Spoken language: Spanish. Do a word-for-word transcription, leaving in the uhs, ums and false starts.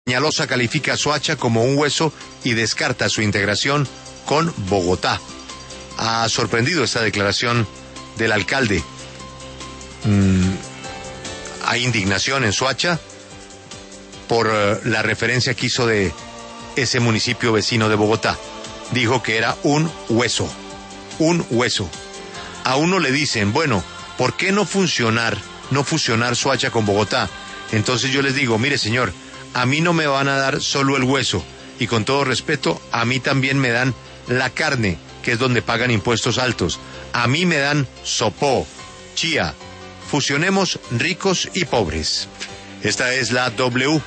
Peñalosa califica a Soacha como un hueso y descarta su integración con Bogotá. Ha sorprendido esta declaración del alcalde. Mm, hay indignación en Soacha por uh, la referencia que hizo de ese municipio vecino de Bogotá. Dijo que era un hueso, un hueso. A uno le dicen, bueno, ¿por qué no funcionar, no fusionar Soacha con Bogotá? Entonces yo les digo, mire señor, a mí no me van a dar solo el hueso, y con todo respeto, a mí también me dan la carne, que es donde pagan impuestos altos. A mí me dan sopó, chía. Fusionemos ricos y pobres. Esta es la W.